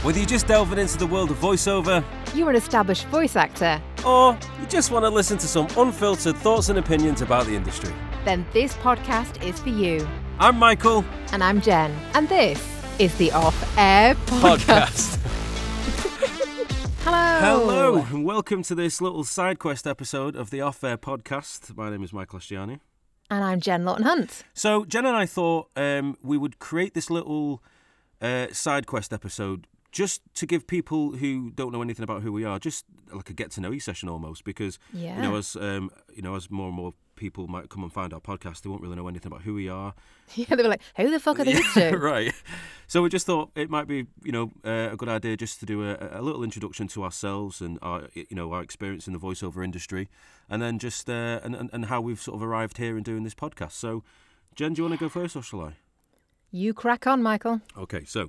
Whether you're just delving into the world of voiceover, You're an established voice actor, or you just want to listen to some unfiltered thoughts and opinions about the industry. then this podcast is for you. I'm Michael. And I'm Jen, and this is the Off Air Podcast. Hello. Hello, and welcome to this little side quest episode of the Off Air Podcast. My name is Michael Astiani. And I'm Jen Lawton Hunt. So, Jen and I thought we would create this little side quest episode just to give people who don't know anything about who we are, just like a get-to-know-you session almost, because, as more and more people might come and find our podcast, they won't really know anything about who we are. Yeah, they were like, who the fuck are these two? Right. So we just thought it might be, a good idea just to do a little introduction to ourselves and our experience in the voiceover industry, and then just and how we've sort of arrived here and doing this podcast. So, Jen, do you want to go first, or shall I? You crack on, Michael. Okay, so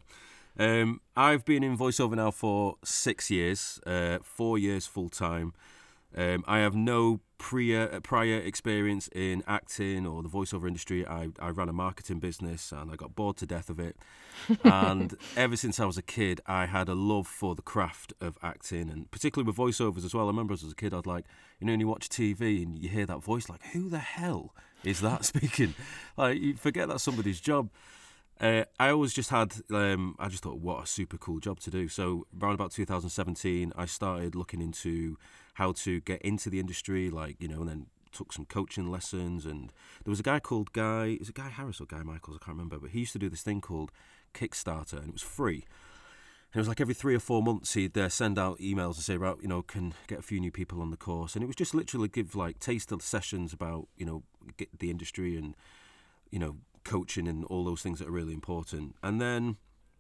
I've been in voiceover now for 6 years, 4 years full time. I have no prior experience in acting or the voiceover industry. I ran a marketing business and I got bored to death of it. And ever since I was a kid, I had a love for the craft of acting, and particularly with voiceovers as well. I remember as a kid, I'd like, when you watch TV and you hear that voice, like, who the hell is that speaking? Like, you forget that's somebody's job. I always just had, I just thought, what a super cool job to do. So around about 2017, I started looking into how to get into the industry, and then took some coaching lessons. And there was a guy called is it Guy Harris or Guy Michaels? I can't remember. But he used to do this thing called Kickstarter, and it was free. And it was like every 3 or 4 months, he'd send out emails and say, right, can get a few new people on the course. And it was just literally give taster sessions about, get the industry and, coaching and all those things that are really important. And then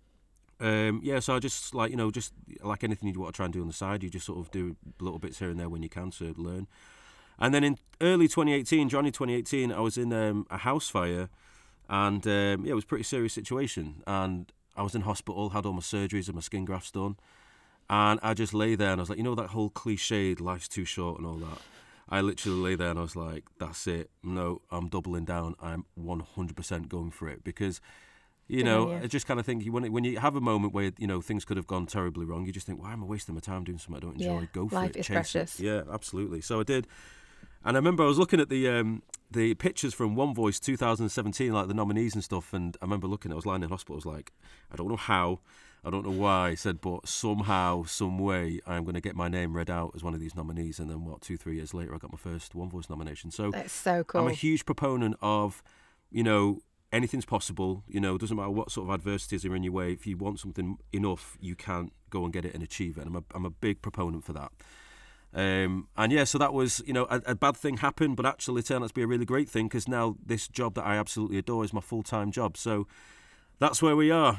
so I just just like anything you want to try and do on the side, you just sort of do little bits here and there when you can to learn. And then in January 2018, I was in a house fire, and it was a pretty serious situation, and I was in hospital, had all my surgeries and my skin grafts done, and I just lay there and I was like, that whole cliched life's too short and all that. I literally lay there and I was like, that's it. No, I'm doubling down. I'm 100% going for it, because, I just kind of think when you have a moment where, things could have gone terribly wrong, you just think, why am I wasting my time doing something I don't enjoy? Go for it. Life is precious. Yeah, absolutely. So I did. And I remember I was looking at the pictures from One Voice 2017, like the nominees and stuff, and I remember looking, I was lying in hospital, I was like, I don't know how, I don't know why, I said, but somehow, some way, I'm going to get my name read out as one of these nominees. And then 2-3 years later, I got my first One Voice nomination. So that's so cool. I'm a huge proponent of, anything's possible. Doesn't matter what sort of adversities are in your way. If you want something enough, you can go and get it and achieve it. And I'm a big proponent for that. So that was, a bad thing happened, but actually it turned out to be a really great thing, because now this job that I absolutely adore is my full-time job. So that's where we are.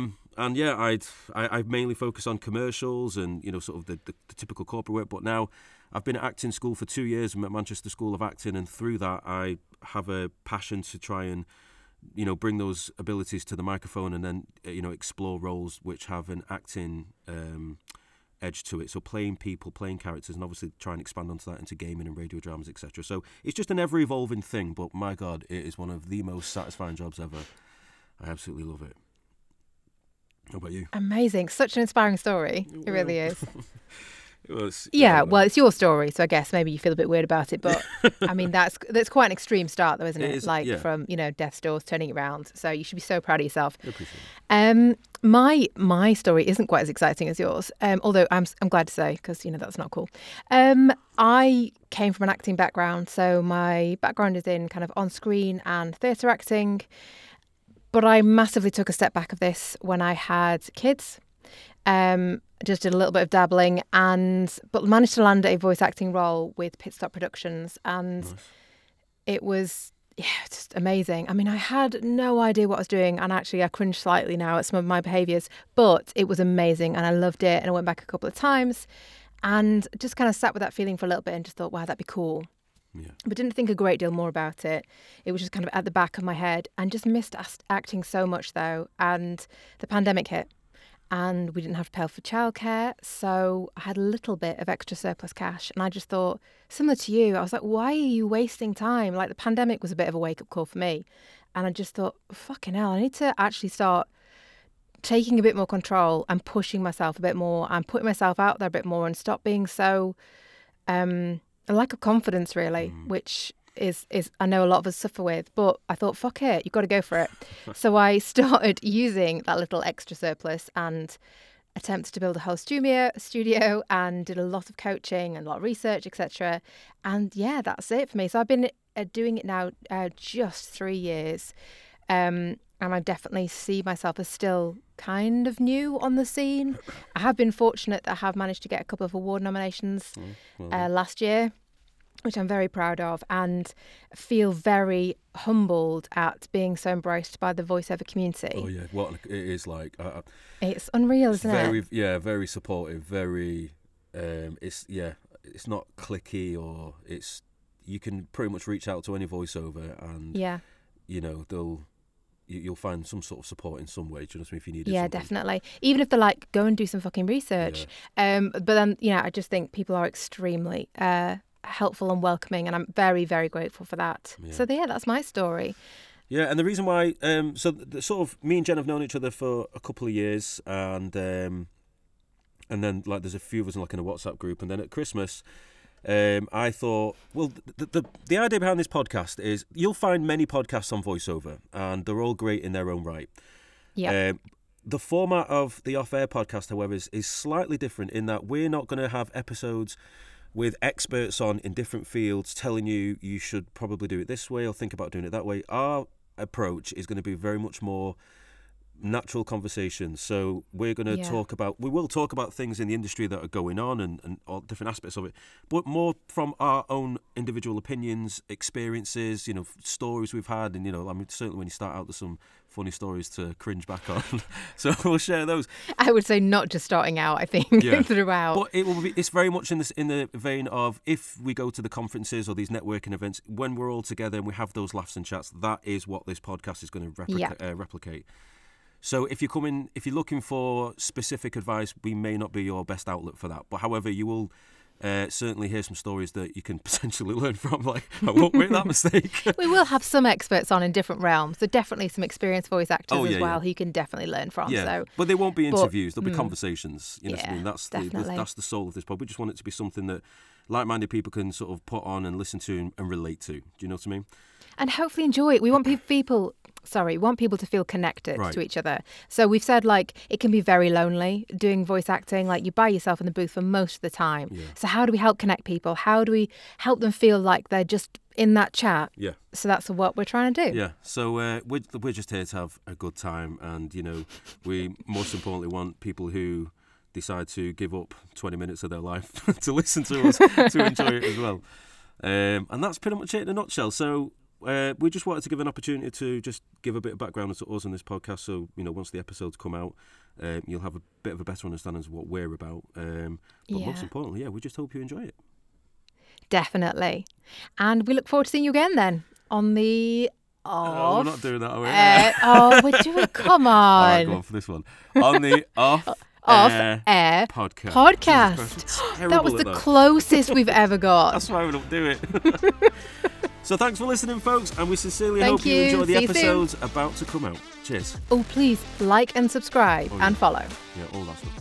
I mainly focus on commercials and, sort of the typical corporate work. But now I've been at acting school for 2 years. I'm at Manchester School of Acting. And through that, I have a passion to try and, bring those abilities to the microphone, and then, explore roles which have an acting edge to it. So playing people, playing characters, and obviously try and expand onto that into gaming and radio dramas, etc. So it's just an ever-evolving thing. But my God, it is one of the most satisfying jobs ever. I absolutely love it. How about you? Amazing. Such an inspiring story. It really is. It's your story, so I guess maybe you feel a bit weird about it, but I mean that's quite an extreme start though, isn't it? From death's doors, turning it around. So you should be so proud of yourself. I appreciate it. My story isn't quite as exciting as yours, although I'm glad to say, because that's not cool. I came from an acting background, so my background is in kind of on-screen and theatre acting, but I massively took a step back of this when I had kids. Just did a little bit of dabbling, but managed to land a voice acting role with Pit Stop Productions, and nice. It was just amazing. I mean, I had no idea what I was doing, and actually I cringe slightly now at some of my behaviours, but it was amazing and I loved it, and I went back a couple of times and just kind of sat with that feeling for a little bit and just thought, wow, that'd be cool. Yeah. But didn't think a great deal more about it. It was just kind of at the back of my head, and just missed acting so much though, and the pandemic hit. And we didn't have to pay for childcare, so I had a little bit of extra surplus cash. And I just thought, similar to you, I was like, why are you wasting time? Like, the pandemic was a bit of a wake-up call for me. And I just thought, fucking hell, I need to actually start taking a bit more control and pushing myself a bit more and putting myself out there a bit more and stop being so a lack of confidence, really, which is I know a lot of us suffer with. But I thought, fuck it, you've got to go for it. So I started using that little extra surplus and attempted to build a whole studio and did a lot of coaching and a lot of research, etc. And yeah, that's it for me. So I've been doing it now just 3 years. And I definitely see myself as still kind of new on the scene. I have been fortunate that I have managed to get a couple of award nominations last year, which I'm very proud of, and feel very humbled at being so embraced by the voiceover community. Oh yeah, what it is like. It's unreal, isn't it? Yeah, very supportive. Very, it's not cliquey, or you can pretty much reach out to any voiceover, and you'll find some sort of support in some way. Do you know what I mean? If you need it. Yeah, definitely. Even if they're like, go and do some fucking research. Yeah. But then, I just think people are extremely helpful and welcoming, and I'm very, very grateful for that. Yeah. So that's my story. Yeah, and the reason why, sort of, me and Jen have known each other for a couple of years, and then like there's a few of us in a WhatsApp group, and then at Christmas, I thought, well, the idea behind this podcast is you'll find many podcasts on voiceover, and they're all great in their own right. Yeah. The format of the off-air podcast, however, is slightly different in that we're not going to have episodes with experts on in different fields telling you should probably do it this way or think about doing it that way. Our approach is going to be very much more natural conversation. So we're going to we will talk about things in the industry that are going on and all different aspects of it, but more from our own individual opinions, experiences, stories we've had. And, certainly when you start out, there's some funny stories to cringe back on. So we'll share those. I would say not just starting out, I think, throughout. But it's very much in the vein of, if we go to the conferences or these networking events, when we're all together and we have those laughs and chats, that is what this podcast is going to replicate. So if you're looking for specific advice, we may not be your best outlet for that. But however, you will certainly hear some stories that you can potentially learn from. Like, I won't make that mistake. We will have some experts on in different realms. So definitely some experienced voice actors who you can definitely learn from. Yeah, so, but they won't be interviews. There'll be conversations. What I mean? That's definitely. That's the soul of this pod. We just want it to be something that like-minded people can sort of put on and listen to and relate to. Do you know what I mean? And hopefully enjoy it. We want people to feel connected to each other. So we've said, it can be very lonely doing voice acting. You're by yourself in the booth for most of the time. Yeah. So how do we help connect people? How do we help them feel like they're just in that chat? Yeah. So that's what we're trying to do. Yeah. So we're just here to have a good time, and we most importantly want people who decide to give up 20 minutes of their life to listen to us to enjoy it as well. And that's pretty much it in a nutshell. So we just wanted to give an opportunity to just give a bit of background to us on this podcast. So, once the episodes come out, you'll have a bit of a better understanding of what we're about. But most importantly, we just hope you enjoy it. Definitely. And we look forward to seeing you again then on the off. We're not doing that, are we? We're doing, come on. All right, go on for this one. On the off-air podcast. That was the closest we've ever got. That's why we don't do it. So thanks for listening, folks, and we sincerely hope you enjoy the episodes about to come out. Cheers. Oh, please like and subscribe and follow. Yeah, all that stuff.